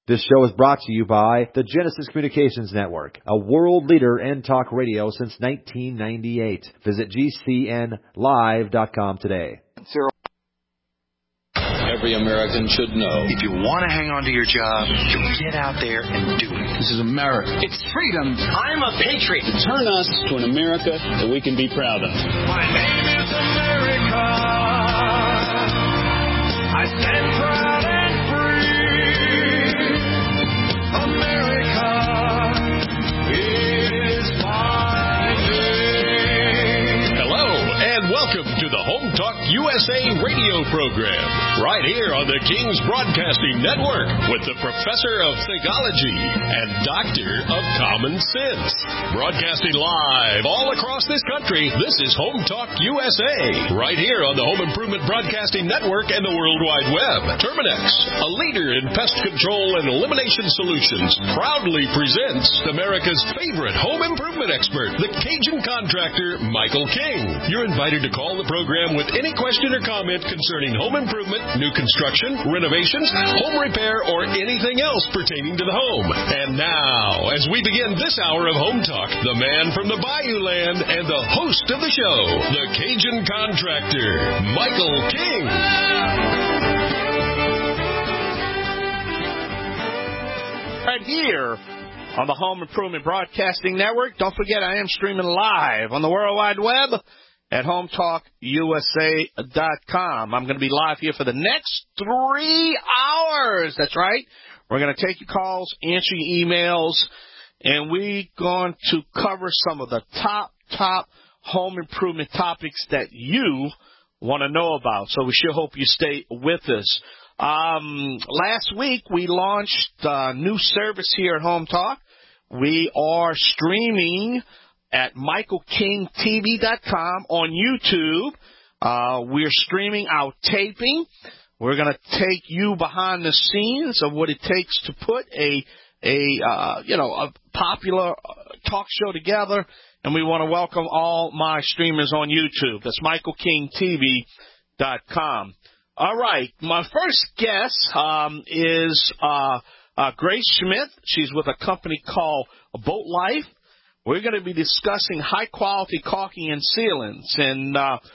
This show is brought to you by the Genesis Communications Network, a world leader in talk radio since 1998. Visit GCNlive.com today. Every American should know. If you want to hang on to your job, you get out there and do it. This is America. It's freedom. I'm a patriot. Turn us to an America that we can be proud of. My name is America. I stand proud and free. America is my name. Hello, and welcome to the Home Talk USA radio program, right here on the King's Broadcasting Network with the Professor of Theology and Doctor of Common Sense. Broadcasting live all across this country, this is Home Talk USA, right here on the Home Improvement Broadcasting Network and the World Wide Web. Terminex, a leader in pest control and elimination solutions, proudly presents America's favorite home improvement expert, the Cajun contractor, Michael King. You're invited to call the program with any question or comment concerning home improvement, new construction, renovations, home repair, or anything else pertaining to the home. And now, as we begin this hour of Home Talk, the man from the Bayou Land and the host of the show, the Cajun contractor, Michael King. Right here on the Home Improvement Broadcasting Network. Don't forget, I am streaming live on the World Wide Web at HomeTalkUSA.com. I'm going to be live here for the next 3 hours. That's right. We're going to take your calls, answer your emails, and we're going to cover some of the top home improvement topics that you want to know about. So we sure hope you stay with us. Last week, we launched a new service here at Home Talk. We are streaming at MichaelKingTV.com on YouTube. We're streaming our taping. We're going to take you behind the scenes of what it takes to put a popular talk show together. And we want to welcome all my streamers on YouTube. That's MichaelKingTV.com. All right. My first guest is Grace Smith. She's with a company called Boat Life. We're going to be discussing high-quality caulking and sealants. And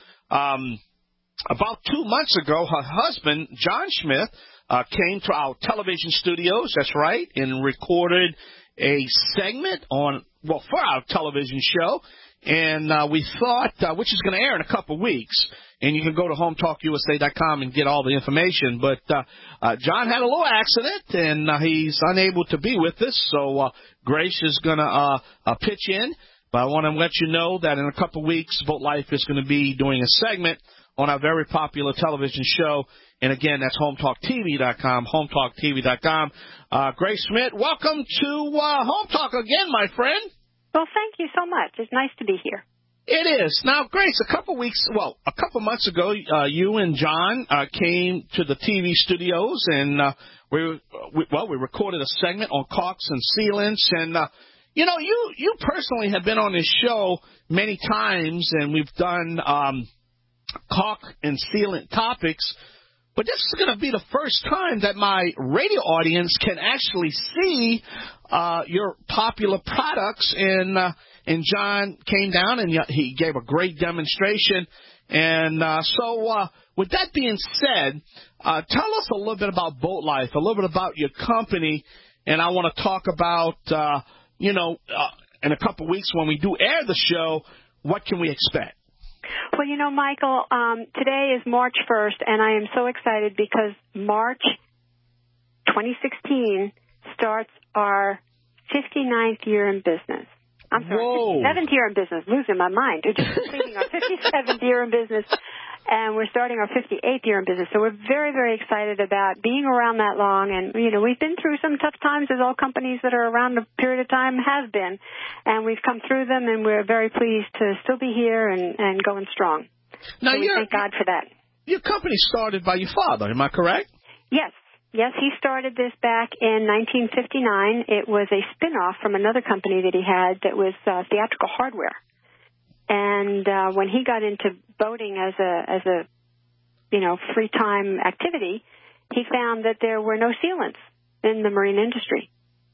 about 2 months ago, her husband, John Smith, came to our television studios, that's right, and recorded a segment for our television show. And we thought, which is going to air in a couple weeks, and you can go to HomeTalkUSA.com and get all the information. But John had a little accident, and he's unable to be with us. So Grace is going to pitch in. But I want to let you know that in a couple weeks, Boat Life is going to be doing a segment on our very popular television show. And, again, that's HomeTalkTV.com, HomeTalkTV.com. Grace Smith, welcome to Home Talk again, my friend. Well, thank you so much. It's nice to be here. It is. Now, Grace, a couple months ago, you and John came to the TV studios, and we recorded a segment on caulks and sealants. And, you personally have been on this show many times, and we've done caulk and sealant topics. But this is going to be the first time that my radio audience can actually see your popular products. And John came down and he gave a great demonstration. And so with that being said, tell us a little bit about Boat Life, a little bit about your company. And I want to talk about, in a couple of weeks when we do air the show, what can we expect? Well, Michael, today is March 1st, and I am so excited because March 2016 starts our 59th year in business. I'm sorry, 57th year in business. Losing my mind. We're just completing our 57th year in business, and we're starting our 58th year in business. So we're very, very excited about being around that long. And, we've been through some tough times, as all companies that are around a period of time have been. And we've come through them, and we're very pleased to still be here and going strong. Now, so we thank God for that. Your company started by your father, am I correct? Yes. Yes, he started this back in 1959. It was a spin-off from another company that he had that was Theatrical Hardware. And when he got into boating as a free time activity, he found that there were no sealants in the marine industry.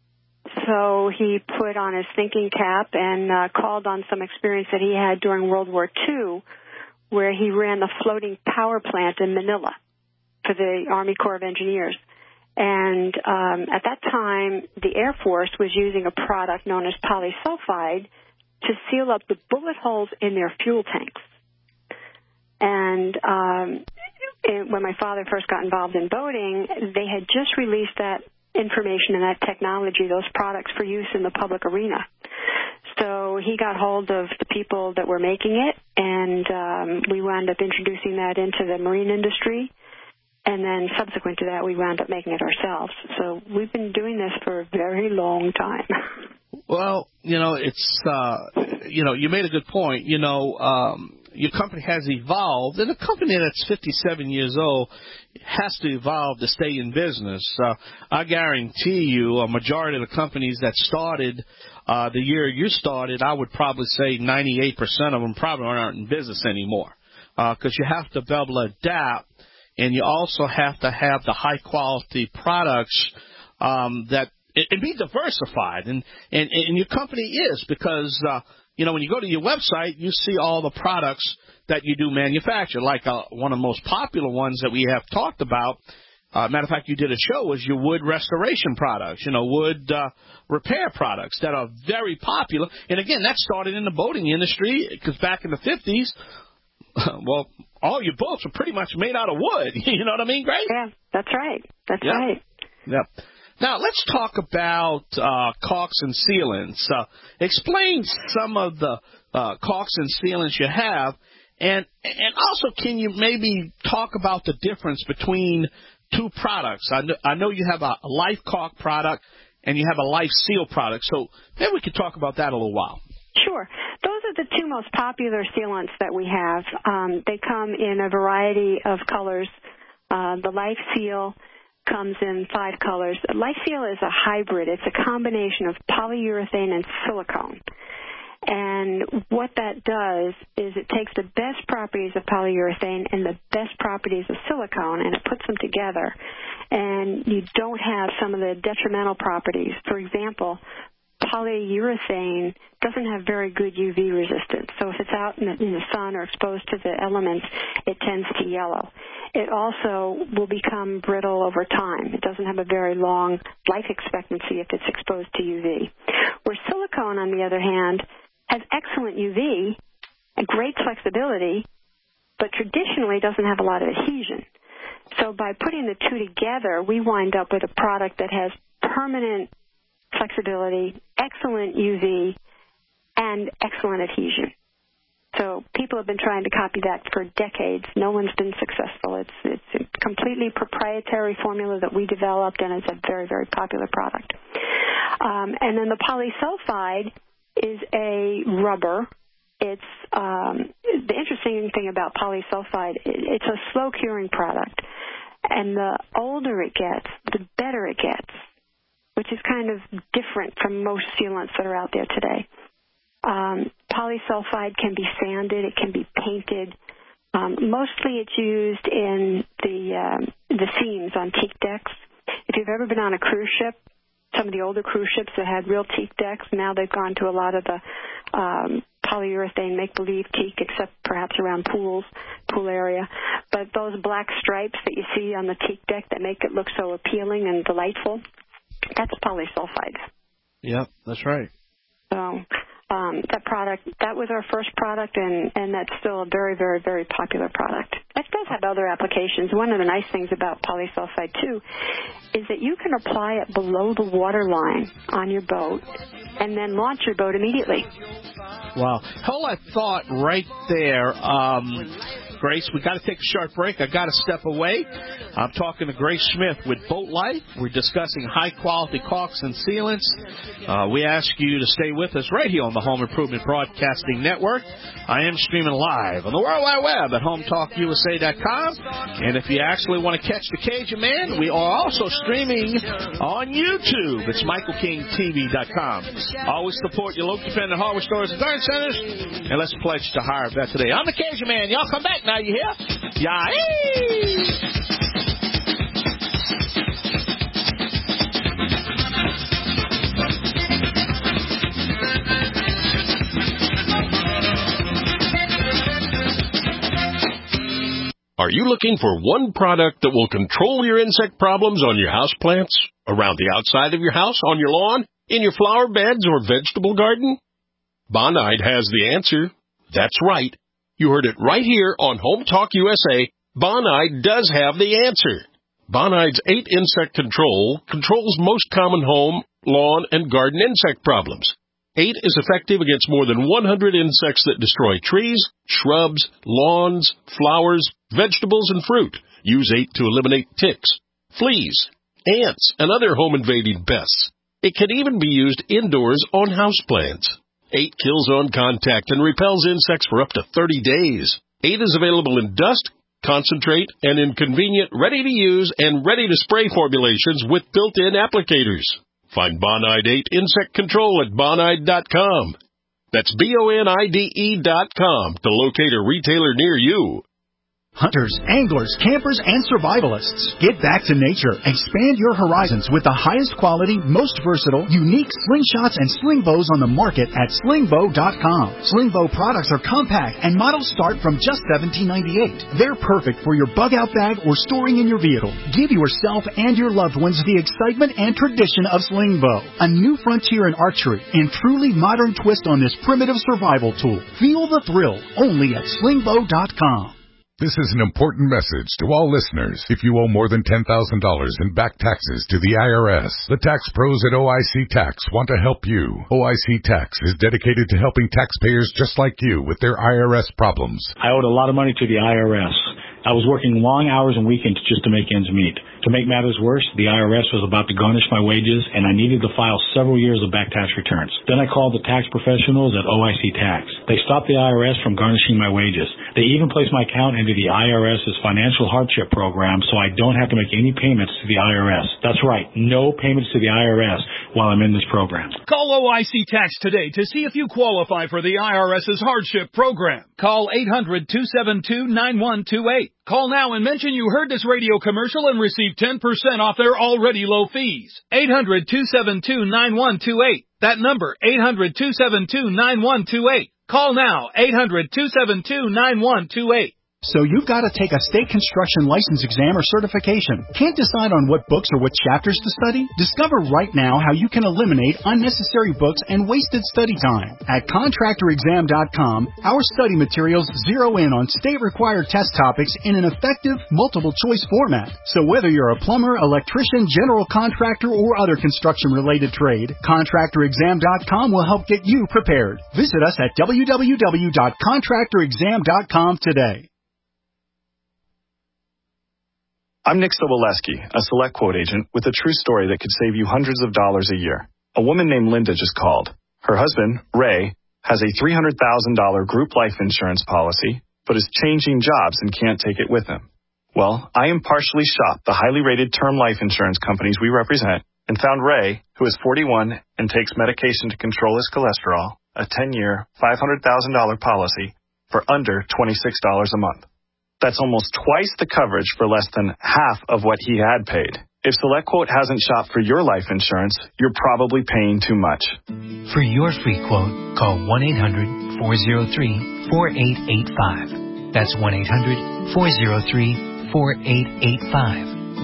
So he put on his thinking cap and called on some experience that he had during World War II, where he ran the floating power plant in Manila for the Army Corps of Engineers. And at that time, the Air Force was using a product known as polysulfide to seal up the bullet holes in their fuel tanks. And when my father first got involved in boating, they had just released that information and that technology, those products for use in the public arena. So he got hold of the people that were making it, and we wound up introducing that into the marine industry. And then subsequent to that, we wound up making it ourselves. So we've been doing this for a very long time. Well, it's, you made a good point. Your company has evolved, and a company that's 57 years old has to evolve to stay in business. I guarantee you a majority of the companies that started the year you started, I would probably say 98% of them probably aren't in business anymore, because you have to be able to adapt, and you also have to have the high-quality products that and be diversified. And your company is, because when you go to your website, you see all the products that you do manufacture, like one of the most popular ones that we have talked about. Matter of fact, you did a show, was your wood restoration products, wood repair products that are very popular. And, again, that started in the boating industry, because back in the 50s, well, all your boats were pretty much made out of wood. You know what I mean, Grace? Yeah, that's right. That's right. Yep. Now, let's talk about caulks and sealants. Explain some of the caulks and sealants you have, and also can you maybe talk about the difference between two products? I know you have a Life Caulk product and you have a Life Seal product, so maybe we could talk about that a little while. Sure. Those are the two most popular sealants that we have. They come in a variety of colors. The Life Seal comes in 5 colors. Life Seal is a hybrid. It's a combination of polyurethane and silicone. And what that does is it takes the best properties of polyurethane and the best properties of silicone, and it puts them together. And you don't have some of the detrimental properties. For example, polyurethane doesn't have very good UV resistance. So if it's out in the sun or exposed to the elements, it tends to yellow. It also will become brittle over time. It doesn't have a very long life expectancy if it's exposed to UV. Where silicone, on the other hand, has excellent UV and great flexibility, but traditionally doesn't have a lot of adhesion. So by putting the two together, we wind up with a product that has permanent flexibility, excellent UV, and excellent adhesion. So people have been trying to copy that for decades. No one's been successful. It's a completely proprietary formula that we developed, and it's a very, very popular product. And then the polysulfide is a rubber. It's the interesting thing about polysulfide, it's a slow-curing product. And the older it gets, the better it gets, which is kind of different from most sealants that are out there today. Polysulfide can be sanded. It can be painted. Mostly it's used in the seams on teak decks. If you've ever been on a cruise ship, some of the older cruise ships that had real teak decks, now they've gone to a lot of the polyurethane make-believe teak, except perhaps around pool area. But those black stripes that you see on the teak deck that make it look so appealing and delightful, that's polysulfide. Yep, that's right. So that product, that was our first product, and that's still a very, very, very popular product. It does have other applications. One of the nice things about polysulfide, too, is that you can apply it below the water line on your boat and then launch your boat immediately. Wow. Hold that thought right there. Grace, we got to take a short break. I got to step away. I'm talking to Grace Smith with Boat Life. We're discussing high-quality caulks and sealants. We ask you to stay with us right here on the Home Improvement Broadcasting Network. I am streaming live on the World Wide Web at HometalkUSA.com. And if you actually want to catch the Cajun Man, we are also streaming on YouTube. It's MichaelKingTV.com. Always support your local independent hardware stores and garden centers. And let's pledge to hire a vet today. I'm the Cajun Man. Y'all come back now. You hear? Yeah. Are you looking for one product that will control your insect problems on your houseplants, around the outside of your house, on your lawn, in your flower beds or vegetable garden? Bonide has the answer. That's right. You heard it right here on Home Talk USA. Bonide does have the answer. Bonide's 8 insect control controls most common home, lawn, and garden insect problems. 8 is effective against more than 100 insects that destroy trees, shrubs, lawns, flowers, vegetables, and fruit. Use 8 to eliminate ticks, fleas, ants, and other home-invading pests. It can even be used indoors on houseplants. 8 kills on contact and repels insects for up to 30 days. 8 is available in dust, concentrate, and in convenient, ready-to-use and ready-to-spray formulations with built-in applicators. Find Bonide 8 Insect Control at Bonide.com. That's BONIDE.com to locate a retailer near you. Hunters, anglers, campers, and survivalists. Get back to nature. Expand your horizons with the highest quality, most versatile, unique slingshots and sling bows on the market at slingbow.com. Slingbow products are compact and models start from just $17.98. They're perfect for your bug-out bag or storing in your vehicle. Give yourself and your loved ones the excitement and tradition of Slingbow, a new frontier in archery and truly modern twist on this primitive survival tool. Feel the thrill only at slingbow.com. This is an important message to all listeners. If you owe more than $10,000 in back taxes to the IRS, the tax pros at OIC Tax want to help you. OIC Tax is dedicated to helping taxpayers just like you with their IRS problems. I owed a lot of money to the IRS. I was working long hours and weekends just to make ends meet. To make matters worse, the IRS was about to garnish my wages, and I needed to file several years of back tax returns. Then I called the tax professionals at OIC Tax. They stopped the IRS from garnishing my wages. They even placed my account into the IRS's financial hardship program so I don't have to make any payments to the IRS. That's right, no payments to the IRS while I'm in this program. Call OIC Tax today to see if you qualify for the IRS's hardship program. Call 800-272-9128. Call now and mention you heard this radio commercial and receive 10% off their already low fees. 800-272-9128. That number, 800-272-9128. Call now, 800-272-9128. So you've got to take a state construction license exam or certification. Can't decide on what books or what chapters to study? Discover right now how you can eliminate unnecessary books and wasted study time. At contractorexam.com, our study materials zero in on state-required test topics in an effective, multiple-choice format. So whether you're a plumber, electrician, general contractor, or other construction-related trade, contractorexam.com will help get you prepared. Visit us at www.contractorexam.com today. I'm Nick Soboleski, a Select Quote agent with a true story that could save you hundreds of dollars a year. A woman named Linda just called. Her husband, Ray, has a $300,000 group life insurance policy, but is changing jobs and can't take it with him. Well, I impartially shopped the highly rated term life insurance companies we represent and found Ray, who is 41 and takes medication to control his cholesterol, a 10-year, $500,000 policy for under $26 a month. That's almost twice the coverage for less than half of what he had paid. If SelectQuote hasn't shopped for your life insurance, you're probably paying too much. For your free quote, call 1-800-403-4885. That's 1-800-403-4885.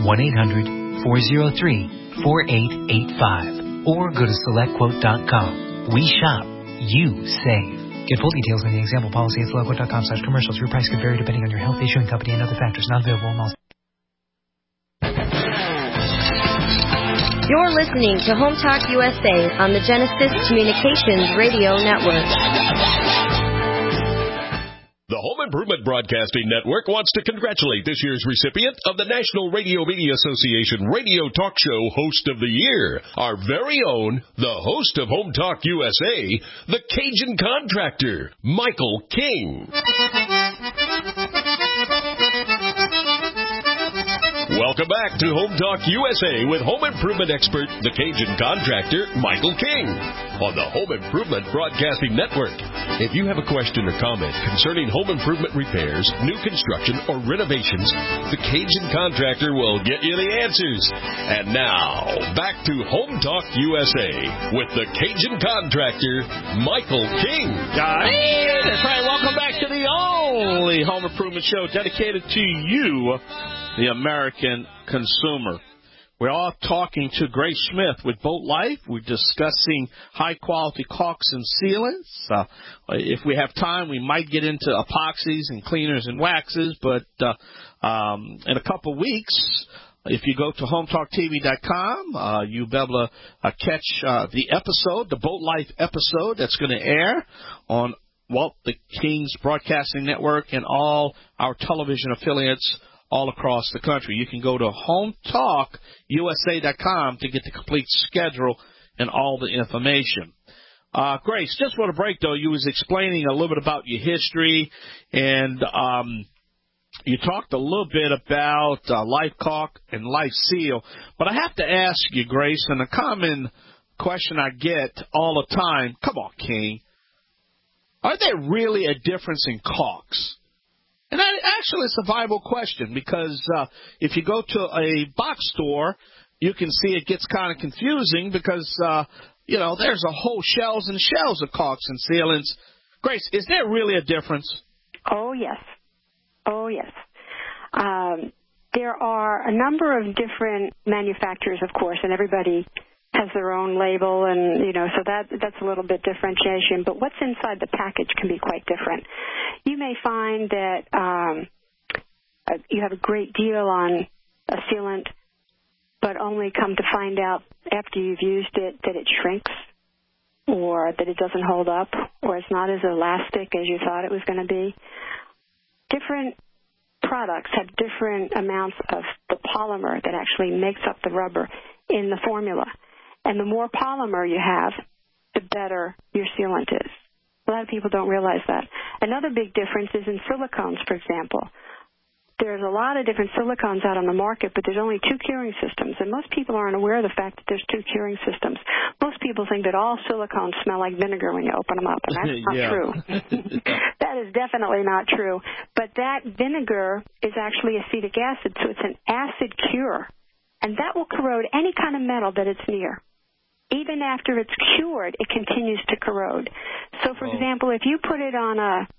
1-800-403-4885. Or go to SelectQuote.com. We shop. You save. Get full details on the example policy at SelectQuote.com/commercials. Your price could vary depending on your health, issuing company, and other factors. Not available in all. You're listening to Home Talk USA on the Genesis Communications Radio Network. The Home Improvement Broadcasting Network wants to congratulate this year's recipient of the National Radio Media Association Radio Talk Show Host of the Year, our very own, the host of Home Talk USA, the Cajun Contractor, Michael King. Welcome back to Home Talk USA with home improvement expert, the Cajun Contractor, Michael King. on the Home Improvement Broadcasting Network. If you have a question or comment concerning home improvement repairs, new construction, or renovations, the Cajun Contractor will get you the answers. And now, back to Home Talk USA with the Cajun Contractor, Michael King. That's right. Welcome back to the only home improvement show dedicated to you, the American consumer. We're all talking to Grace Smith with Boat Life. We're discussing high-quality caulks and sealants. If we have time, we might get into epoxies and cleaners and waxes. But in a couple of weeks, if you go to HomeTalkTV.com, you'll be able to catch the episode, the Boat Life episode that's going to air on the King's Broadcasting Network and all our television affiliates all across the country. You can go to HomeTalkUSA.com to get the complete schedule and all the information. Grace, just for the break, though, you was explaining a little bit about your history, and you talked a little bit about Life Caulk and Life Seal. But I have to ask you, Grace, and a common question I get all the time, come on, King, are there really a difference in caulks? And actually, it's a viable question because if you go to a box store, you can see it gets kind of confusing because, there's a whole shelves and shelves of caulks and sealants. Grace, is there really a difference? Oh, yes. Oh, yes. There are a number of different manufacturers, of course, and everybody has their own label, and so that's a little bit differentiation. But what's inside the package can be quite different. You may find that you have a great deal on a sealant, but only come to find out after you've used it that it shrinks, or that it doesn't hold up, or it's not as elastic as you thought it was going to be. Different products have different amounts of the polymer that actually makes up the rubber in the formula. And the more polymer you have, the better your sealant is. A lot of people don't realize that. Another big difference is in silicones, for example. There's a lot of different silicones out on the market, but there's only 2 curing systems. And most people aren't aware of the fact that there's 2 curing systems. Most people think that all silicones smell like vinegar when you open them up, and that's not true. That is definitely not true. But that vinegar is actually acetic acid, so it's an acid cure. And that will corrode any kind of metal that it's near. Even after it's cured, it continues to corrode. So, for example, if you put it on a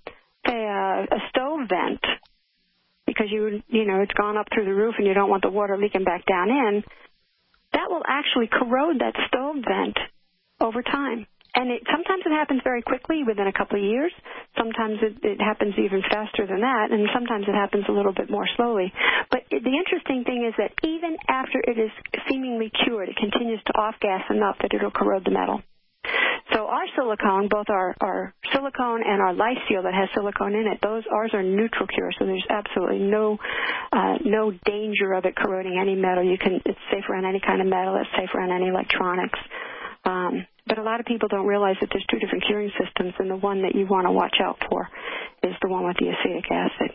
stove vent, because it's gone up through the roof and you don't want the water leaking back down in, that will actually corrode that stove vent over time. And sometimes it happens very quickly, within a couple of years. Sometimes it happens even faster than that, and sometimes it happens a little bit more slowly. But the interesting thing is that even after it is seemingly cured, it continues to off-gas enough that it will corrode the metal. So our silicone, both our silicone and our Life Seal that has silicone in it, ours are neutral cure, so there's absolutely no danger of it corroding any metal. It's safer on any kind of metal. It's safer on any electronics. But a lot of people don't realize that there's 2 different curing systems, and the one that you want to watch out for is the one with the acetic acid.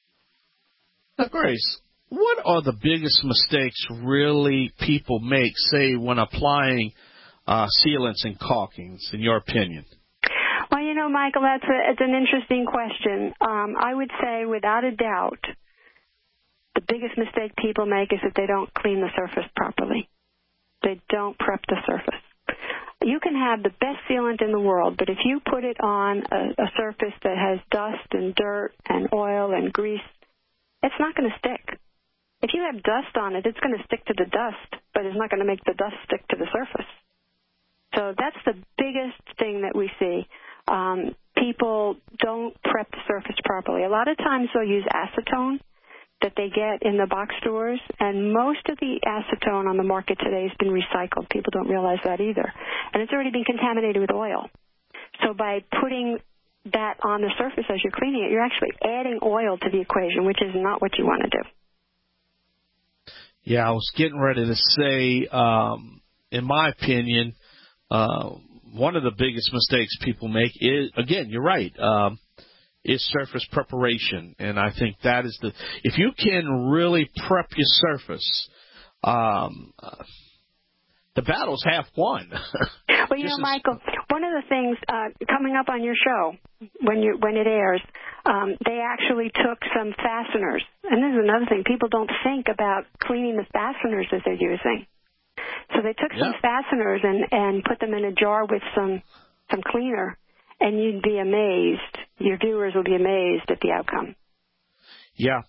Now, Grace, what are the biggest mistakes really people make, say, when applying sealants and caulkings, in your opinion? Well, Michael, it's an interesting question. I would say, without a doubt, the biggest mistake people make is that they don't clean the surface properly. They don't prep the surface. You can have the best sealant in the world, but if you put it on a surface that has dust and dirt and oil and grease, it's not going to stick. If you have dust on it, it's going to stick to the dust, but it's not going to make the dust stick to the surface. So that's the biggest thing that we see. People don't prep the surface properly. A lot of times they'll use acetone that they get in the box stores, and most of the acetone on the market today has been recycled. People don't realize that either. And it's already been contaminated with oil. So by putting that on the surface as you're cleaning it, you're actually adding oil to the equation, which is not what you want to do. Yeah, I was getting ready to say, in my opinion, one of the biggest mistakes people make is, again, you're right, is surface preparation. And I think that is if you can really prep your surface, the battle's half won. Well, Well, Michael, one of the things coming up on your show when it airs, they actually took some fasteners, and this is another thing. People don't think about cleaning the fasteners that they're using. So they took some fasteners and put them in a jar with some cleaner, and you'd be amazed. Your viewers will be amazed at the outcome. Yeah.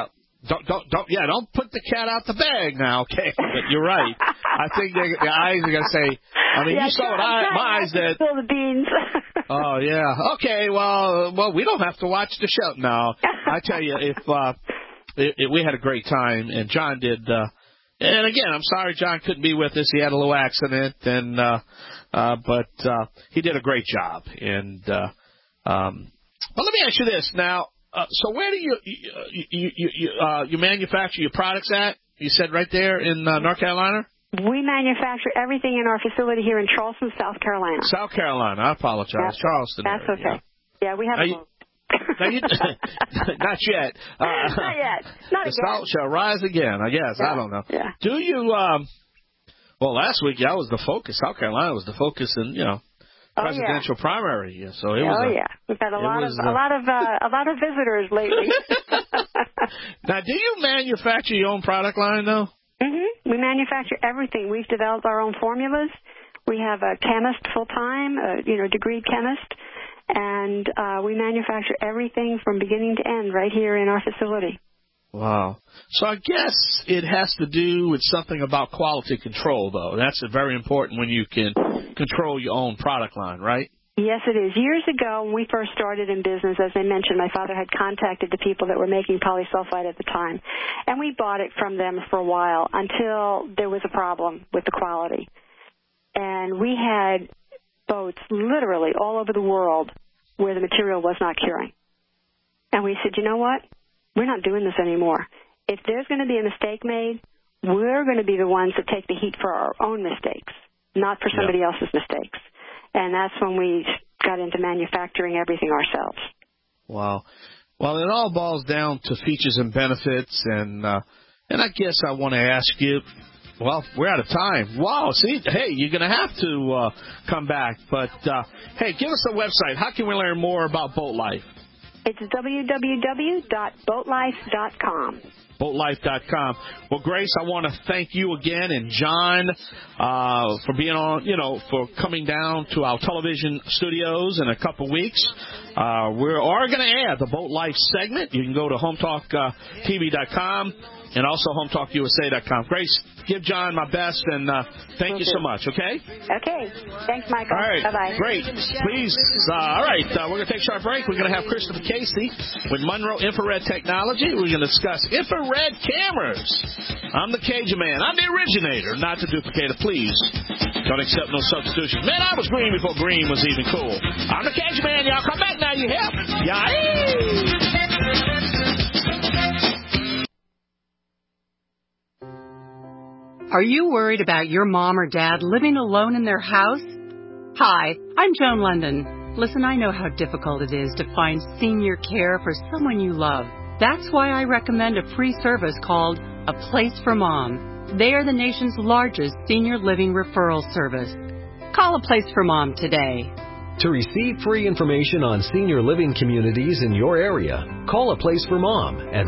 Don't put the cat out the bag now, okay? But you're right. I think the eyes are going to say, you saw my eyes that... Spill the beans. Oh, yeah. Okay, well, we don't have to watch the show. No, I tell you, if we had a great time, and John did... and again, I'm sorry John couldn't be with us. He had a little accident, but he did a great job. And well, let me ask you this now. So where do you manufacture your products at? You said right there in North Carolina? We manufacture everything in our facility here in Charleston, South Carolina. South Carolina. I apologize. Yep. Charleston. That's okay. Yeah, we have a not yet. Not yet. Not the again. salt shall rise again, I guess. Yeah. I don't know. Yeah. Do you, well, last week that was the focus. South Carolina was the focus in, presidential primary. Yeah. So it was. We've had a lot of visitors lately. Now, do you manufacture your own product line, though? Mm-hmm. We manufacture everything. We've developed our own formulas. We have a chemist full-time, degreed chemist, and we manufacture everything from beginning to end right here in our facility. Wow. So I guess it has to do with something about quality control, though. That's very important when you can control your own product line, right? Yes, it is. Years ago, when we first started in business, as I mentioned, my father had contacted the people that were making polysulfide at the time, and we bought it from them for a while until there was a problem with the quality. And we had boats literally all over the world where the material was not curing. And we said, you know what? We're not doing this anymore. If there's going to be a mistake made, we're going to be the ones that take the heat for our own mistakes, not for somebody else's mistakes. And that's when we got into manufacturing everything ourselves. Wow. Well, it all boils down to features and benefits, and I guess I want to ask you, well, we're out of time. Wow, see, hey, you're going to have to come back. But, hey, give us a website. How can we learn more about Boat Life? It's www.boatlife.com. Boatlife.com. Well, Grace, I want to thank you again, and John for being on, for coming down to our television studios in a couple weeks. We are going to add the Boat Life segment. You can go to HometalkTV.com and also HometalkUSA.com. Grace, give John my best, and thank you so much, okay? Okay. Thanks, Michael. All right. Bye-bye. Great. Please. All right. We're going to take a short break. We're going to have Christopher Casey with Monroe Infrared Technology. We're going to discuss infrared cameras. I'm the Cajun man. I'm the originator, not the duplicator. Please don't accept no substitution. Man, I was green before green was even cool. I'm the Cajun man. Y'all come back now. You help. Are you worried about your mom or dad living alone in their house? Hi, I'm Joan London. Listen, I know how difficult it is to find senior care for someone you love. That's why I recommend a free service called A Place for Mom. They are the nation's largest senior living referral service. Call A Place for Mom today. To receive free information on senior living communities in your area, call A Place for Mom at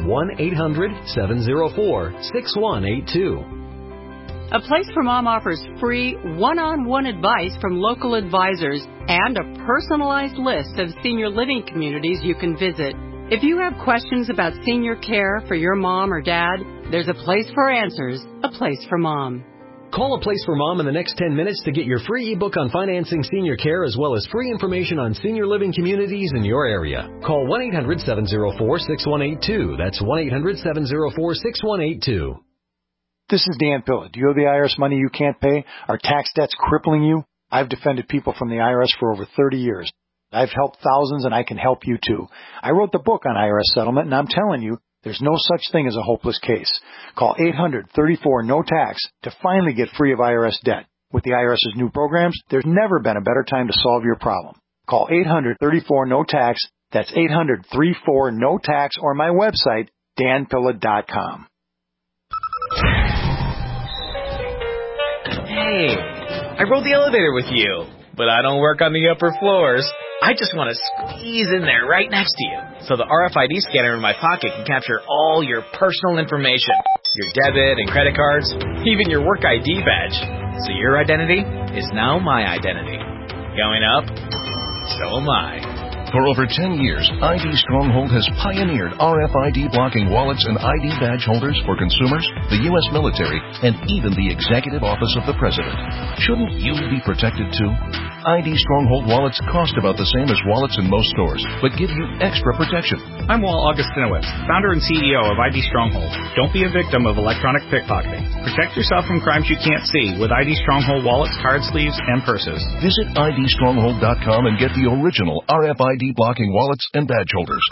1-800-704-6182. A Place for Mom offers free one-on-one advice from local advisors and a personalized list of senior living communities you can visit. If you have questions about senior care for your mom or dad, there's a place for answers, A Place for Mom. Call A Place for Mom in the next 10 minutes to get your free ebook on financing senior care as well as free information on senior living communities in your area. Call 1-800-704-6182. That's 1-800-704-6182. This is Dan Pilla. Do you owe the IRS money you can't pay? Are tax debts crippling you? I've defended people from the IRS for over 30 years. I've helped thousands, and I can help you too. I wrote the book on IRS settlement, and I'm telling you, there's no such thing as a hopeless case. Call 800-34-NO-TAX to finally get free of IRS debt. With the IRS's new programs, there's never been a better time to solve your problem. Call 800-34-NO-TAX. That's 800-34-NO-TAX, or my website, danpilla.com. Hey, I rode the elevator with you, but I don't work on the upper floors. I just want to squeeze in there right next to you, so the RFID scanner in my pocket can capture all your personal information, your debit and credit cards, even your work ID badge. So your identity is now my identity. Going up, so am I. For over 10 years, ID Stronghold has pioneered RFID blocking wallets and ID badge holders for consumers, the U.S. military, and even the Executive Office of the President. Shouldn't you be protected too? ID Stronghold wallets cost about the same as wallets in most stores, but give you extra protection. I'm Walt Augustinowicz, founder and CEO of ID Stronghold. Don't be a victim of electronic pickpocketing. Protect yourself from crimes you can't see with ID Stronghold wallets, card sleeves, and purses. Visit IDStronghold.com and get the original RFID blocking wallets and badge holders.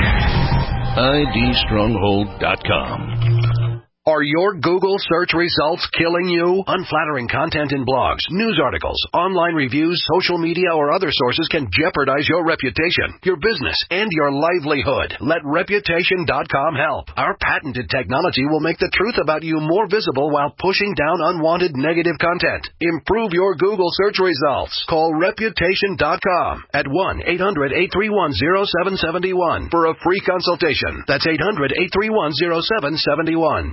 IDStronghold.com. Are your Google search results killing you? Unflattering content in blogs, news articles, online reviews, social media, or other sources can jeopardize your reputation, your business, and your livelihood. Let Reputation.com help. Our patented technology will make the truth about you more visible while pushing down unwanted negative content. Improve your Google search results. Call Reputation.com at 1-800-831-0771 for a free consultation. That's 800-831-0771.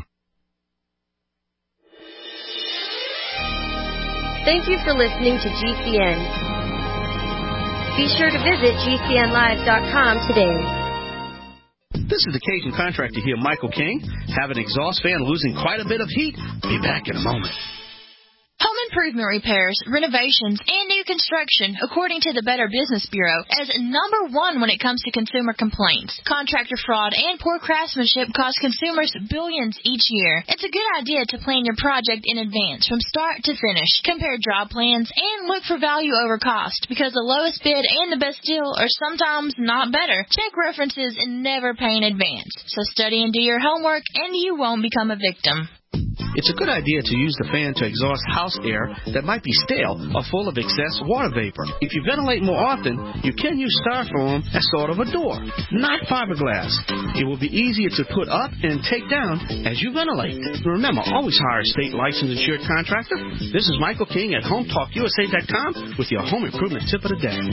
Thank you for listening to GCN. Be sure to visit GCNlive.com today. This is the Cajun contractor here, Michael King. Have an exhaust fan losing quite a bit of heat? Be back in a moment. Home improvement repairs, renovations, and new construction, according to the Better Business Bureau, as number one when it comes to consumer complaints. Contractor fraud and poor craftsmanship cost consumers billions each year. It's a good idea to plan your project in advance from start to finish. Compare job plans and look for value over cost, because the lowest bid and the best deal are sometimes not better. Check references and never pay in advance. So study and do your homework, and you won't become a victim. It's a good idea to use the fan to exhaust house air that might be stale or full of excess water vapor. If you ventilate more often, you can use styrofoam as sort of a door, not fiberglass. It will be easier to put up and take down as you ventilate. Remember, always hire a state licensed insured contractor. This is Michael King at HomeTalkUSA.com with your home improvement tip of the day.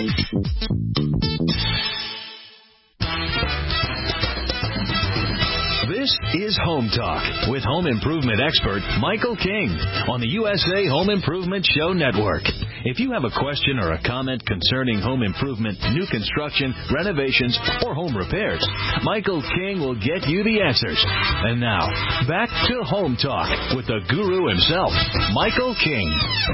This is Home Talk with home improvement expert Michael King on the USA Home Improvement Show Network. If you have a question or a comment concerning home improvement, new construction, renovations, or home repairs, Michael King will get you the answers. And now, back to Home Talk with the guru himself, Michael King.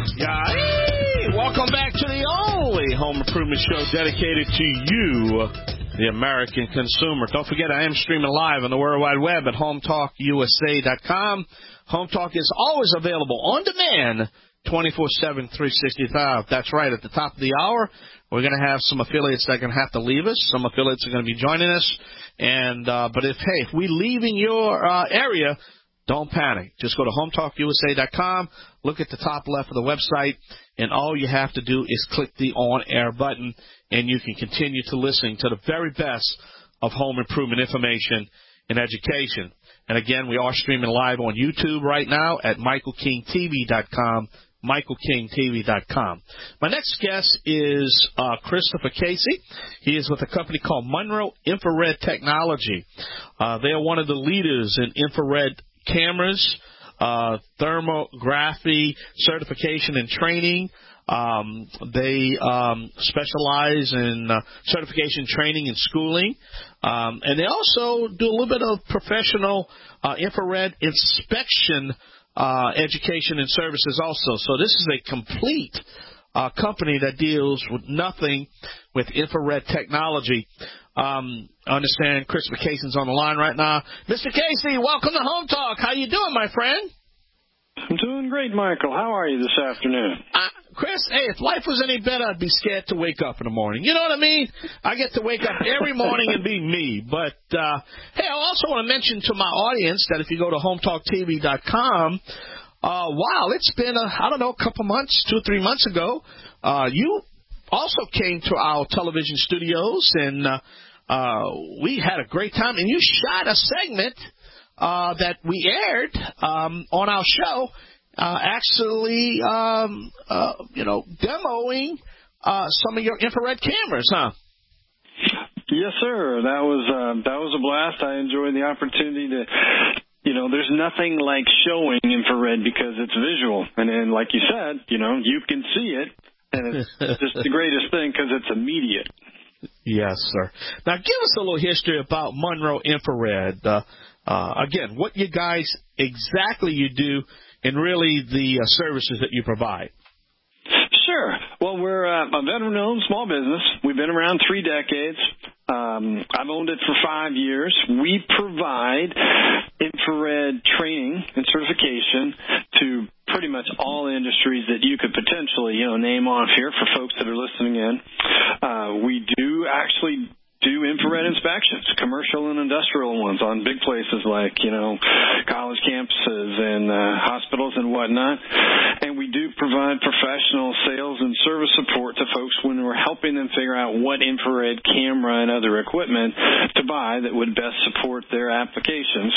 Hey, welcome back to the only home improvement show dedicated to you, the American consumer. Don't forget, I am streaming live on the World Wide Web at HomeTalkUSA.com. Home Talk is always available on demand, 24/7, 365. That's right. At the top of the hour, we're going to have some affiliates that are going to have to leave us. Some affiliates are going to be joining us. But if we leaving your area, don't panic. Just go to HomeTalkUSA.com, look at the top left of the website, and all you have to do is click the on-air button, and you can continue to listen to the very best of home improvement information and education. And again, we are streaming live on YouTube right now at MichaelKingTV.com, MichaelKingTV.com. My next guest is Christopher Casey. He is with a company called Monroe Infrared Technology. They are one of the leaders in infrared cameras, thermography certification and training. They specialize in certification training and schooling. And they also do a little bit of professional infrared inspection education and services also. So this is a complete company that deals with nothing with infrared technology. I understand Christopher Casey's on the line right now. Mr. Casey, welcome to Home Talk. How you doing, my friend? I'm doing great, Michael. How are you this afternoon? Chris, hey, if life was any better, I'd be scared to wake up in the morning. You know what I mean? I get to wake up every morning and be me. But, hey, I also want to mention to my audience that if you go to HomeTalkTV.com, wow, it's been, a couple months, 2-3 months ago, you also came to our television studios, and we had a great time. And you shot a segment that we aired on our show. actually, demoing some of your infrared cameras, huh? Yes, sir. That was a blast. I enjoyed the opportunity to. There's nothing like showing infrared because it's visual, and like you said, you can see it, and it's just the greatest thing because it's immediate. Yes, sir. Now, give us a little history about Monroe Infrared. Again, what you guys exactly you do, and really the services that you provide. Sure. Well, we're a veteran-owned small business. We've been around 3 decades. I've owned it for 5 years. We provide infrared training and certification to pretty much all industries that you could potentially, name off here for folks that are listening in. We do actually do infrared inspections, commercial and industrial ones on big places like, college campuses and hospitals and whatnot. And we do provide professional sales and service support to folks when we're helping them figure out what infrared camera and other equipment to buy that would best support their applications.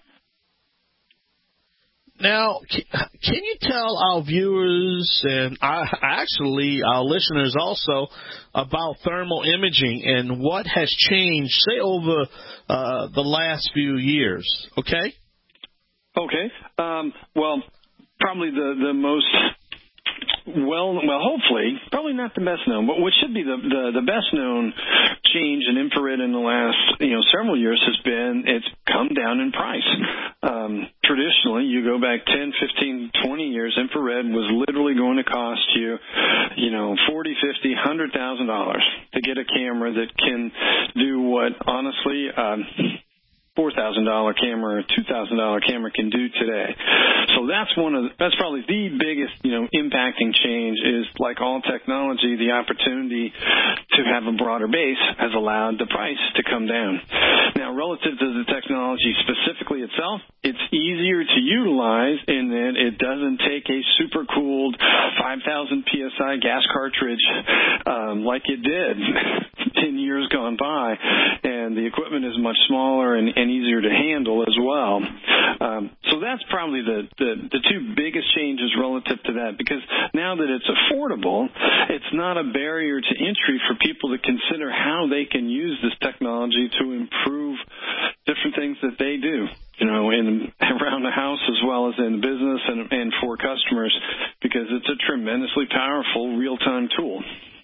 Now, can you tell our viewers and actually our listeners also about thermal imaging and what has changed, say, over the last few years? Okay? Okay. Well, probably the most hopefully, probably not the best known, but what should be the best known change in infrared in the last, several years has been it's come down in price. Traditionally, you go back 10, 15, 20 years, infrared was literally going to cost you, $40,000, $50,000, $100,000 to get a camera that can do what, honestly, $4,000 camera or $2,000 camera can do today. So that's probably the biggest, impacting change is, like all technology, the opportunity to have a broader base has allowed the price to come down. Now, relative to the technology specifically itself, it's easier to utilize in that it doesn't take a super cooled 5,000 PSI gas cartridge like it did 10 years gone by, and the equipment is much smaller and easier to handle as well. So that's probably the 2 biggest changes relative to that, because now that it's affordable, it's not a barrier to entry for people to consider how they can use this technology to improve different things that they do, around the house as well as in business and for customers, because it's a tremendously powerful real-time tool.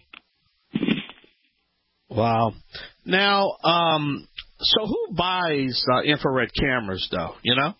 Wow. Now, so who buys infrared cameras, though,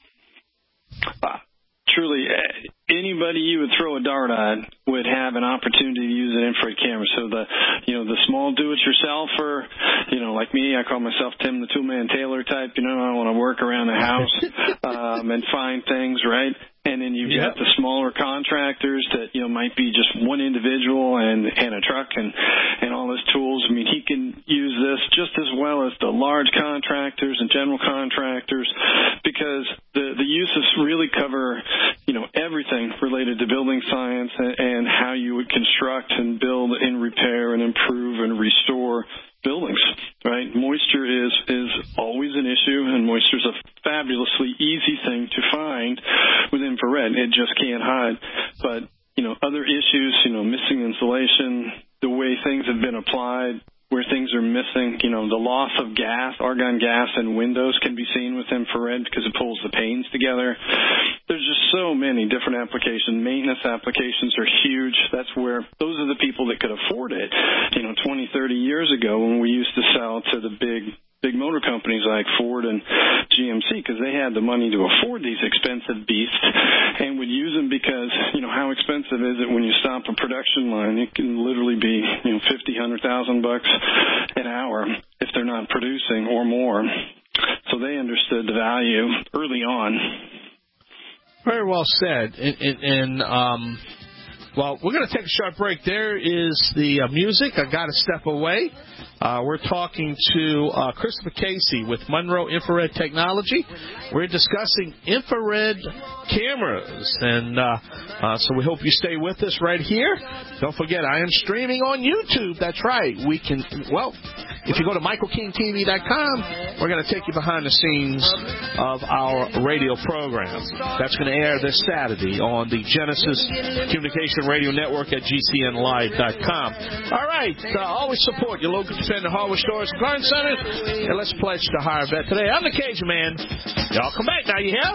Truly, anybody you would throw a dart at would have an opportunity to use an infrared camera. So the small do-it-yourselfer, like me, I call myself Tim the Toolman Taylor type. I want to work around the house and find things, right? And then you've got the smaller contractors that, might be just one individual and a truck and all his tools. I mean, he can use this just as well as the large contractors and general contractors, because the uses really cover, everything related to building science and how you would construct and build and repair and improve and restore buildings, right? Moisture is always an issue, and moisture is a fabulously easy thing to find with infrared. It just can't hide. But, other issues, missing insulation, the way things have been applied, where things are missing, the loss of gas, argon gas in windows can be seen with infrared because it pulls the panes together. There's just so many different applications. Maintenance applications are huge. That's where those are the people that could afford it. 20, 30 years ago when we used to sell to the big motor companies like Ford and GMC, because they had the money to afford these expensive beasts and would use them because, how expensive is it when you stop a production line? It can literally be, $50,000, $100,000 an hour if they're not producing or more. So they understood the value early on. Very well said. Well, we're going to take a short break. There is the music. I got to step away. We're talking to Christopher Casey with Monroe Infrared Technology. We're discussing infrared cameras, and so we hope you stay with us right here. Don't forget, I am streaming on YouTube. That's right. if you go to MichaelKingTV.com, we're going to take you behind the scenes of our radio program. That's going to air this Saturday on the Genesis Communication Radio Network at GCNlive.com. All right, always support your local independent hardware stores and garden centers, and let's pledge to hire a vet today. I'm the Cajun Man. Y'all come back now, you hear?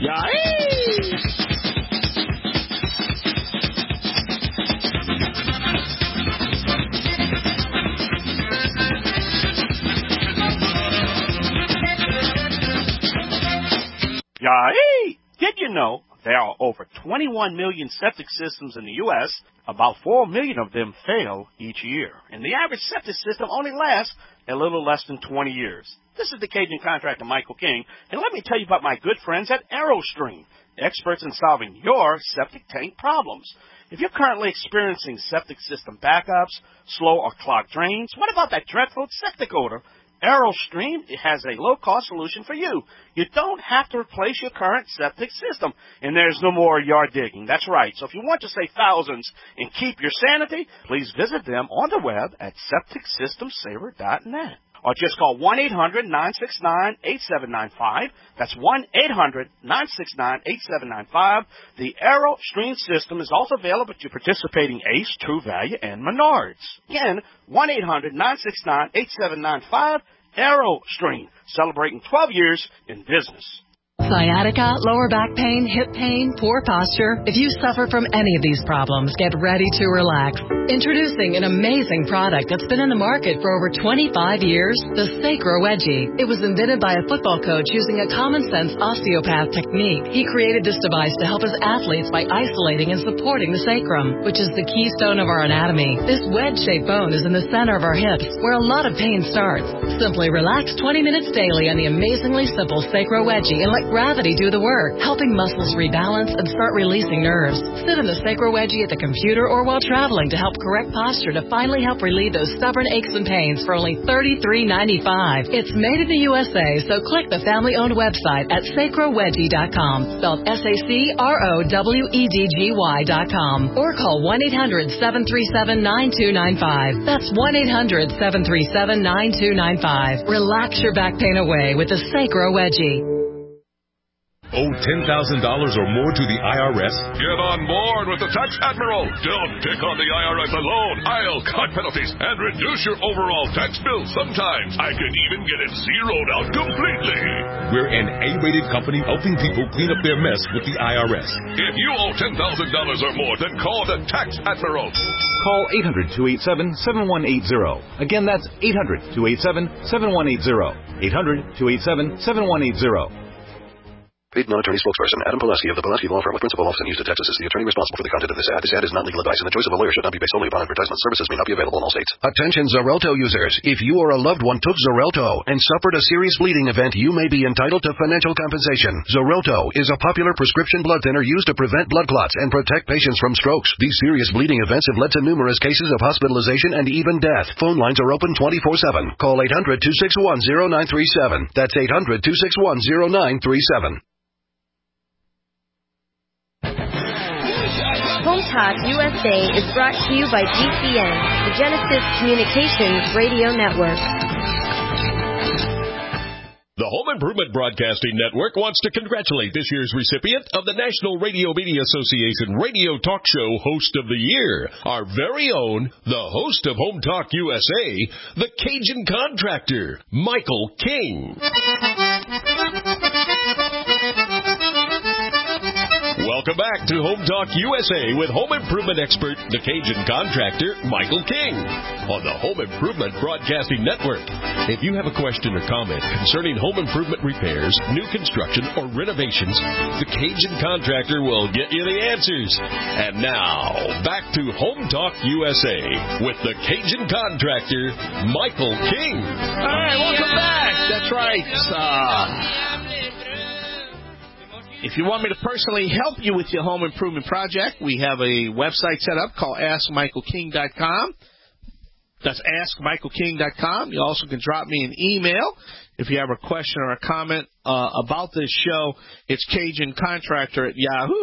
Did you know there are over 21 million septic systems in the U.S.? About 4 million of them fail each year. And the average septic system only lasts a little less than 20 years. This is the Cajun contractor, Michael King, and let me tell you about my good friends at AeroStream, experts in solving your septic tank problems. If you're currently experiencing septic system backups, slow or clogged drains, what about that dreadful septic odor? AeroStream has a low-cost solution for you. You don't have to replace your current septic system, and there's no more yard digging. That's right. So if you want to save thousands and keep your sanity, please visit them on the web at septicsystemsaver.net. Or just call 1-800-969-8795. That's 1-800-969-8795. The AeroStream system is also available to participating Ace, True Value, and Menards. Again, 1-800-969-8795. AeroStream, celebrating 12 years in business. Sciatica, lower back pain, hip pain, poor posture. If you suffer from any of these problems, get ready to relax. Introducing an amazing product that's been in the market for over 25 years, the Sacro Wedgie. It was invented by a football coach using a common-sense osteopath technique. He created this device to help his athletes by isolating and supporting the sacrum, which is the keystone of our anatomy. This wedge-shaped bone is in the center of our hips, where a lot of pain starts. Simply relax 20 minutes daily on the amazingly simple Sacro Wedgie and let gravity do the work, helping muscles rebalance and start releasing nerves. Sit in the Sacro Wedgie at the computer or while traveling to help correct posture to finally help relieve those stubborn aches and pains for only $33.95. It's made in the USA, so click the family-owned website at sacrowedgie.com, spelled SACROWEDGY.com, or call 1-800-737-9295. That's 1-800-737-9295. Relax your back pain away with the Sacro Wedgie. Owe $10,000 or more to the IRS? Get on board with the Tax Admiral. Don't pick on the IRS alone. I'll cut penalties and reduce your overall tax bill. Sometimes I can even get it zeroed out completely. We're an A-rated company helping people clean up their mess with the IRS. If you owe $10,000 or more, then call the Tax Admiral. Call 800-287-7180. Again, that's 800-287-7180. 800-287-7180. Paid non-attorney spokesperson Adam Pulaski of the Pulaski Law Firm with principal office in Houston, Texas is the attorney responsible for the content of this ad. This ad is not legal advice, and the choice of a lawyer should not be based solely upon advertisement. Services may not be available in all states. Attention Xarelto users. If you or a loved one took Xarelto and suffered a serious bleeding event, you may be entitled to financial compensation. Xarelto is a popular prescription blood thinner used to prevent blood clots and protect patients from strokes. These serious bleeding events have led to numerous cases of hospitalization and even death. Phone lines are open 24/7. Call 800-261-0937. That's 800-261-0937. Home Talk USA is brought to you by GCN, the Genesis Communications Radio Network. The Home Improvement Broadcasting Network wants to congratulate this year's recipient of the National Radio Media Association Radio Talk Show Host of the Year, our very own, the host of Home Talk USA, the Cajun Contractor, Michael King. Welcome back to Home Talk USA with home improvement expert, the Cajun Contractor, Michael King, on the Home Improvement Broadcasting Network. If you have a question or comment concerning home improvement repairs, new construction, or renovations, the Cajun Contractor will get you the answers. And now, back to Home Talk USA with the Cajun Contractor, Michael King. All right, welcome back. That's right. If you want me to personally help you with your home improvement project, we have a website set up called AskMichaelKing.com. That's AskMichaelKing.com. You also can drop me an email if you have a question or a comment about this show. It's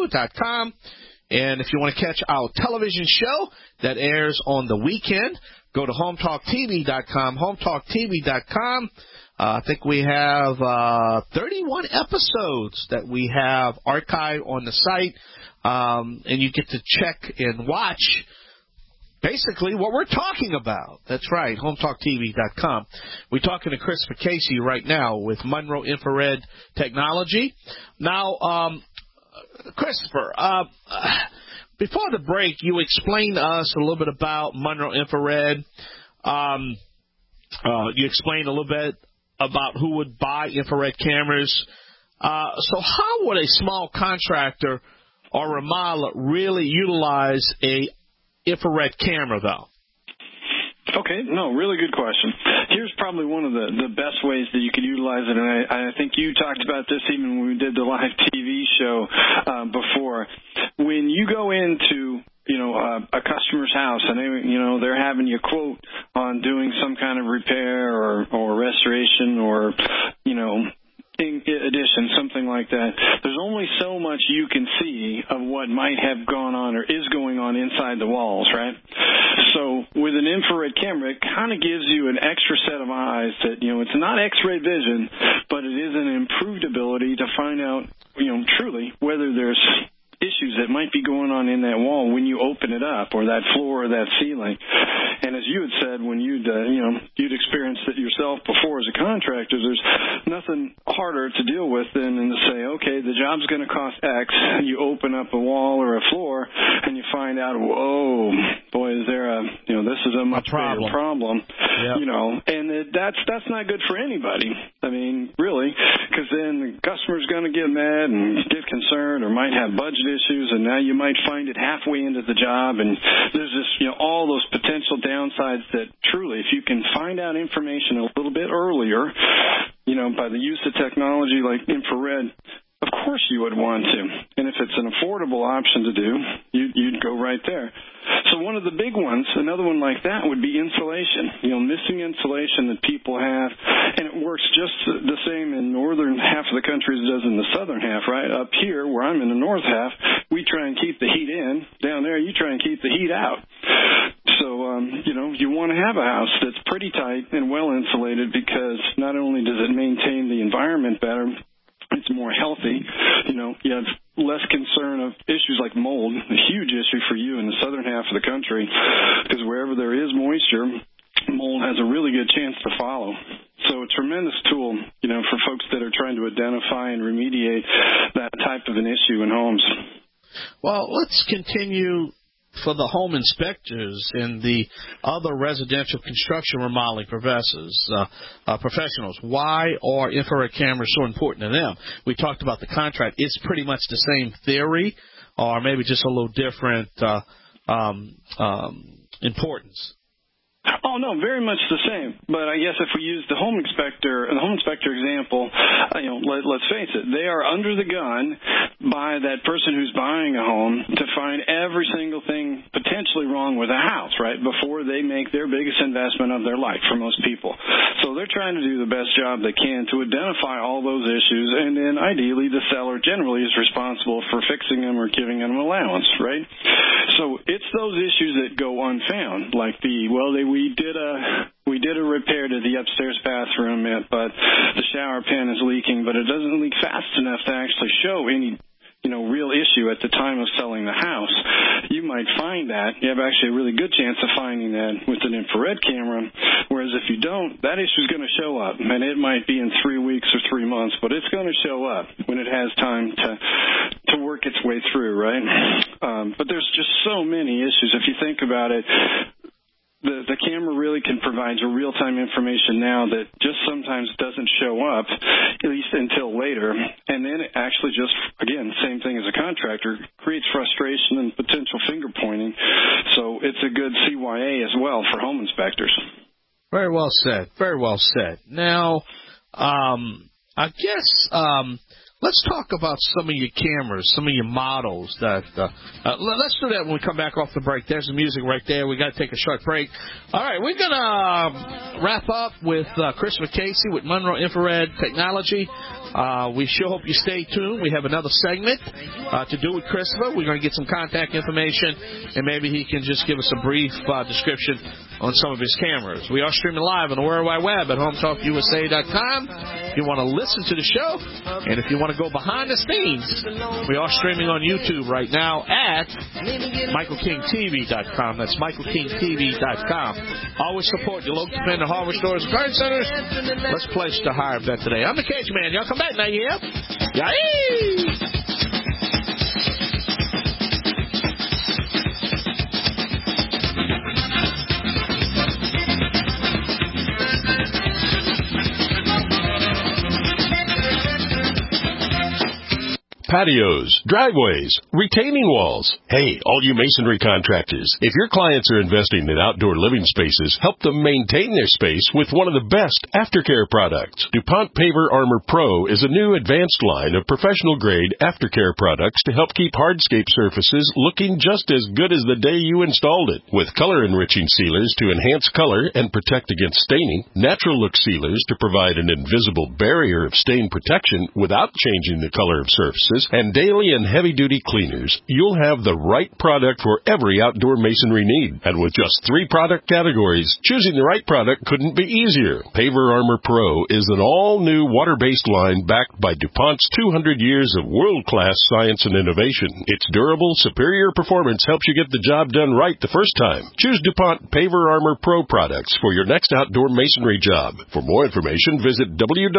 CajunContractor@yahoo.com. And if you want to catch our television show that airs on the weekend, go to HomeTalkTV.com, HomeTalkTV.com. I think we have 31 episodes that we have archived on the site, and you get to check and watch basically what we're talking about. That's right, HomeTalkTV.com. We're talking to Christopher Casey right now with Monroe Infrared Technology. Now, Christopher, before the break, you explained to us a little bit about Monroe Infrared. You explained a little bit about who would buy infrared cameras. So how would a small contractor or remodeler really utilize a infrared camera, though? Okay, no, really good question. Here's probably one of the best ways that you could utilize it, and I think you talked about this even when we did the live TV show before. When you go into a customer's house and they're having you quote on doing some kind of repair or restoration or addition, something like that, there's only so much you can see of what might have gone on or is going on inside the walls, right? So with an infrared camera, it kind of gives you an extra set of eyes that, it's not X-ray vision, but it is an improved ability to find out, truly whether there's issues that might be going on in that wall when you open it up, or that floor or that ceiling. And as you had said, when you'd experienced it yourself before as a contractor, there's nothing harder to deal with than to say, okay, the job's going to cost X. You open up a wall or a floor and you find out, whoa, boy, is there this is a much bigger problem. Yep. And that's not good for anybody. I mean, really, because then the customer's going to get mad and get concerned, or might have budget issues, and now you might find it halfway into the job, and there's this, all those potential downsides that truly, if you can find out information a little bit earlier, by the use of technology like infrared, of course you would want to. And if it's an affordable option to do, you'd go right there. So one of the big ones, another one like that, would be insulation. Missing insulation that people have, and it works just the same in northern half of the country as it does in the southern half, right? Up here, where I'm in the north half, we try and keep the heat in. Down there, you try and keep the heat out. So, you want to have a house that's pretty tight and well insulated, because not only does it maintain the environment better, it's more healthy. You have less concern of issues like mold, a huge issue for you in the southern half of the country, because wherever there is moisture, mold has a really good chance to follow. So a tremendous tool, for folks that are trying to identify and remediate that type of an issue in homes. Well, let's continue for the home inspectors and the other residential construction remodeling professionals. Why are infrared cameras so important to them? We talked about the contract. It's pretty much the same theory, or maybe just a little different importance. Oh, no, very much the same. But I guess if we use the home inspector example, let's face it, they are under the gun by that person who's buying a home to find every single thing potentially wrong with a house, right, before they make their biggest investment of their life for most people. So they're trying to do the best job they can to identify all those issues, and then ideally the seller generally is responsible for fixing them or giving them an allowance, right? So it's those issues that go unfound, like we did a repair to the upstairs bathroom, but the shower pan is leaking, but it doesn't leak fast enough to actually show any real issue at the time of selling the house. You might find that. You have actually a really good chance of finding that with an infrared camera, whereas if you don't, that issue is going to show up, and it might be in 3 weeks or 3 months, but it's going to show up when it has time to work its way through, right? But there's just so many issues. If you think about it, the camera really can provide you real-time information now that just sometimes doesn't show up, at least until later. And then it actually just, again, same thing as a contractor, creates frustration and potential finger-pointing. So it's a good CYA as well for home inspectors. Very well said. Very well said. Now, I guess let's talk about some of your cameras, some of your models. Let's do that when we come back off the break. There's the music right there. We got to take a short break. All right, we're going to wrap up with Christopher Casey with Monroe Infrared Technology. We sure hope you stay tuned. We have another segment to do with Christopher. We're going to get some contact information, and maybe he can just give us a brief description on some of his cameras. We are streaming live on the World Wide Web at HometalkUSA.com. If you want to listen to the show, and if you want to go behind the scenes, we are streaming on YouTube right now at MichaelKingTV.com. That's MichaelKingTV.com. Always support your local independent hardware stores and garden centers. Let's pledge to hire a vet today. I'm the Cage Man. Y'all come back now, yeah? Yay! Patios, driveways, retaining walls. Hey, all you masonry contractors, if your clients are investing in outdoor living spaces, help them maintain their space with one of the best aftercare products. DuPont Paver Armor Pro is a new advanced line of professional-grade aftercare products to help keep hardscape surfaces looking just as good as the day you installed it. With color-enriching sealers to enhance color and protect against staining, natural look sealers to provide an invisible barrier of stain protection without changing the color of surfaces, and daily and heavy-duty cleaners, you'll have the right product for every outdoor masonry need. And with just 3 product categories, choosing the right product couldn't be easier. Paver Armor Pro is an all-new water-based line backed by DuPont's 200 years of world-class science and innovation. Its durable, superior performance helps you get the job done right the first time. Choose DuPont Paver Armor Pro products for your next outdoor masonry job. For more information, visit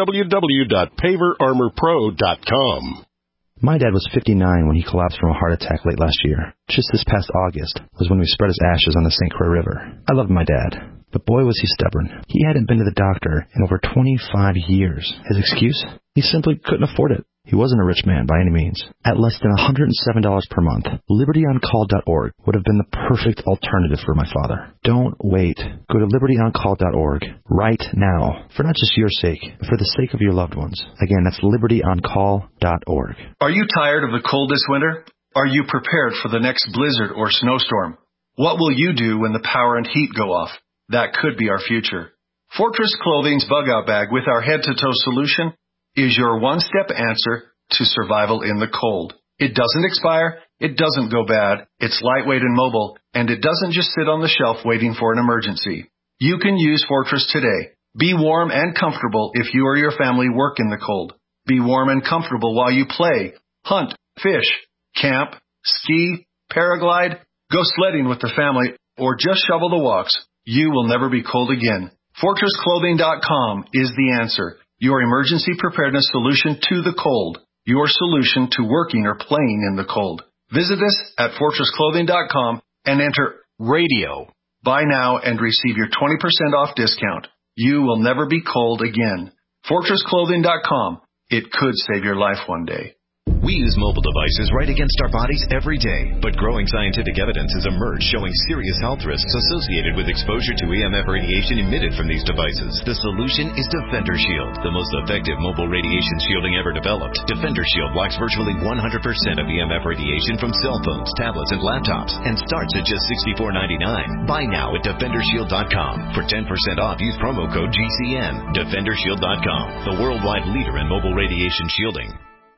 www.paverarmorpro.com. My dad was 59 when he collapsed from a heart attack late last year. Just this past August was when we spread his ashes on the St. Croix River. I loved my dad, but boy was he stubborn. He hadn't been to the doctor in over 25 years. His excuse? He simply couldn't afford it. He wasn't a rich man by any means. At less than $107 per month, LibertyOnCall.org would have been the perfect alternative for my father. Don't wait. Go to LibertyOnCall.org right now, for not just your sake, but for the sake of your loved ones. Again, that's LibertyOnCall.org. Are you tired of the cold this winter? Are you prepared for the next blizzard or snowstorm? What will you do when the power and heat go off? That could be our future. Fortress Clothing's Bug-Out Bag with our head-to-toe solution is your one-step answer to survival in the cold. It doesn't expire, it doesn't go bad, it's lightweight and mobile, and it doesn't just sit on the shelf waiting for an emergency. You can use Fortress today. Be warm and comfortable if you or your family work in the cold. Be warm and comfortable while you play, hunt, fish, camp, ski, paraglide, go sledding with the family, or just shovel the walks. You will never be cold again. FortressClothing.com is the answer. Your emergency preparedness solution to the cold. Your solution to working or playing in the cold. Visit us at FortressClothing.com and enter RADIO. Buy now and receive your 20% off discount. You will never be cold again. FortressClothing.com. It could save your life one day. We use mobile devices right against our bodies every day, but growing scientific evidence has emerged showing serious health risks associated with exposure to EMF radiation emitted from these devices. The solution is Defender Shield, the most effective mobile radiation shielding ever developed. Defender Shield blocks virtually 100% of EMF radiation from cell phones, tablets, and laptops, and starts at just $64.99. Buy now at DefenderShield.com. For 10% off, use promo code GCN. DefenderShield.com, the worldwide leader in mobile radiation shielding.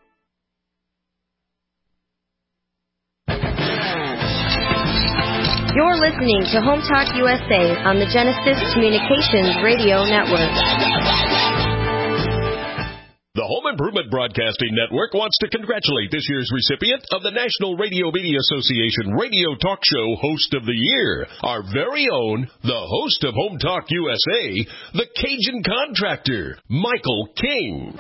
You're listening to Home Talk USA on the Genesis Communications Radio Network. The Home Improvement Broadcasting Network wants to congratulate this year's recipient of the National Radio Media Association Radio Talk Show Host of the Year, our very own, the host of Home Talk USA, the Cajun Contractor, Michael King.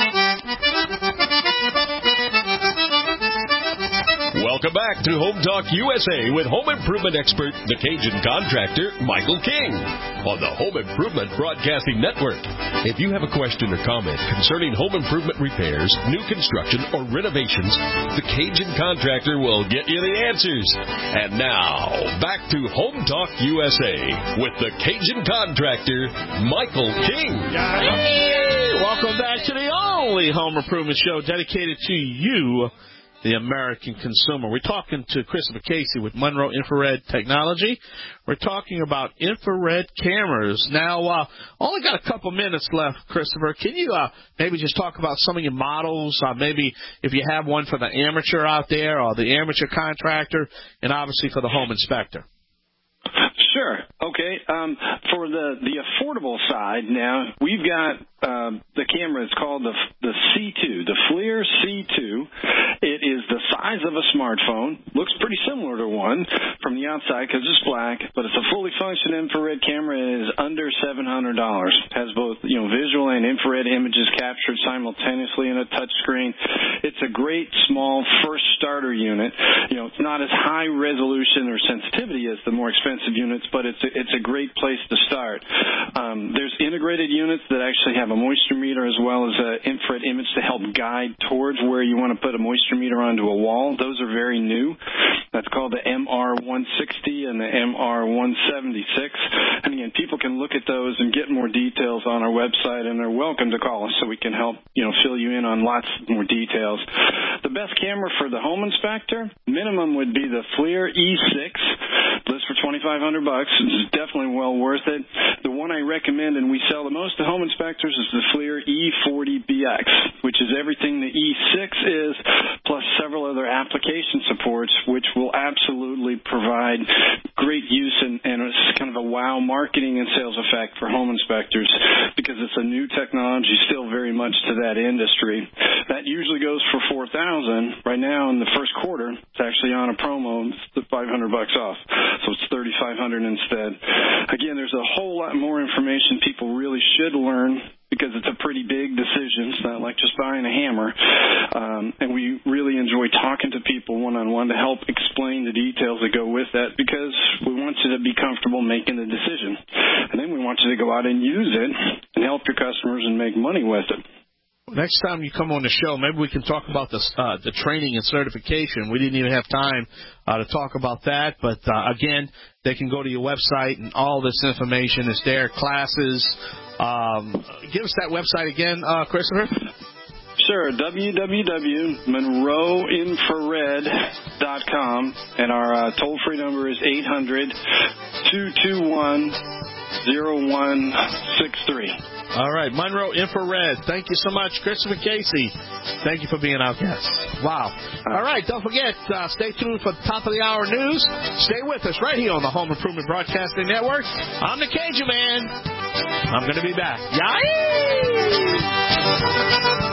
Welcome back to Home Talk USA with home improvement expert, the Cajun Contractor, Michael King, on the Home Improvement Broadcasting Network. If you have a question or comment concerning home improvement repairs, new construction, or renovations, the Cajun Contractor will get you the answers. And now, back to Home Talk USA with the Cajun Contractor, Michael King. Hey, welcome back to the only home improvement show dedicated to you, the American consumer. We're talking to Christopher Casey with Monroe Infrared Technology. We're talking about infrared cameras. Now, only got a couple minutes left, Christopher. Can you maybe just talk about some of your models, maybe if you have one for the amateur out there or the amateur contractor, and obviously for the home inspector? Sure. Okay. For the affordable side now, we've got the camera. It's called the C2, the FLIR C2. It is the size of a smartphone. Looks pretty similar to one from the outside because it's black, but it's a fully functioning infrared camera. It is under $700. Has both visual and infrared images captured simultaneously in a touch screen. It's a great small first starter unit. It's not as high resolution or sensitivity as the more expensive units, but it's a great place to start. There's integrated units that actually have a moisture meter as well as an infrared image to help guide towards where you want to put a moisture meter onto a wall. Those are very new. That's called the MR160 and the MR176. And again, people can look at those and get more details on our website, and they're welcome to call us so we can help fill you in on lots more details. The best camera for the home inspector, minimum would be the FLIR E6. List for $2,500. It's definitely well worth it. The one I recommend and we sell the most to home inspectors is the FLIR E40BX, which is everything the E6 is, plus several other application supports, which will absolutely provide great use and it's kind of a wow marketing and sales effect for home inspectors because it's a new technology still very much to that industry. That usually goes for $4,000. Right now in the first quarter, it's actually on a promo. It's $500 off. So it's $3,500 instead. Again, there's a whole lot more information people really should learn because it's a pretty big decision. It's not like just buying a hammer. And we really enjoy talking to people one-on-one to help explain the details that go with that because we want you to be comfortable making the decision. And then we want you to go out and use it and help your customers and make money with it. Next time you come on the show, maybe we can talk about the training and certification. We didn't even have time to talk about that. But, again, they can go to your website, and all this information is there, classes. Give us that website again, Christopher. Sure, www.monroeinfrared.com, and our toll-free number is 800-221-0163. All right, Monroe Infrared. Thank you so much, Christopher Casey. Thank you for being our guest. Wow. All right, don't forget, stay tuned for the top of the hour news. Stay with us right here on the Home Improvement Broadcasting Network. I'm the Cajun Man. I'm going to be back. Yay!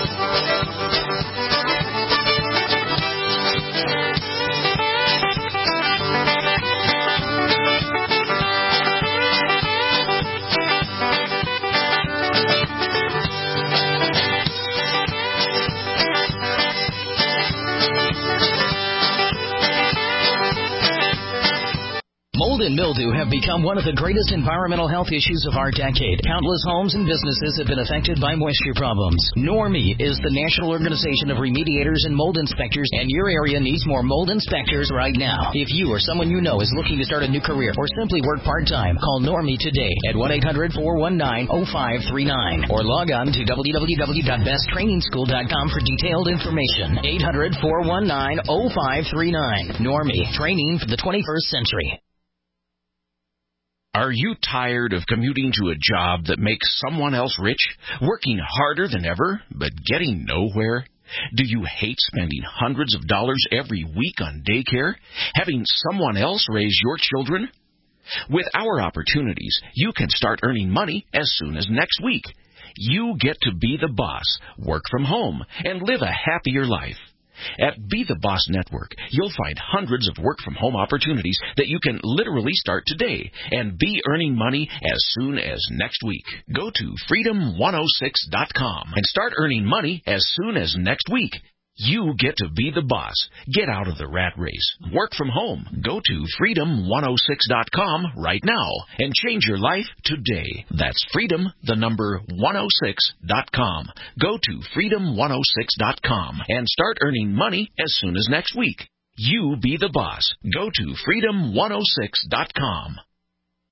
Mold and mildew have become one of the greatest environmental health issues of our decade. Countless homes and businesses have been affected by moisture problems. NORMI is the National Organization of Remediators and Mold Inspectors, and your area needs more mold inspectors right now. If you or someone you know is looking to start a new career or simply work part-time, call NORMI today at 1-800-419-0539 or log on to www.besttrainingschool.com for detailed information. 800-419-0539. NORMI, training for the 21st century. Are you tired of commuting to a job that makes someone else rich, working harder than ever, but getting nowhere? Do you hate spending hundreds of dollars every week on daycare, having someone else raise your children? With our opportunities, you can start earning money as soon as next week. You get to be the boss, work from home, and live a happier life. At Be the Boss Network, you'll find hundreds of work-from-home opportunities that you can literally start today and be earning money as soon as next week. Go to freedom106.com and start earning money as soon as next week. You get to be the boss. Get out of the rat race. Work from home. Go to freedom106.com right now and change your life today. That's freedom106.com. Go to freedom106.com and start earning money as soon as next week. You be the boss. Go to freedom106.com.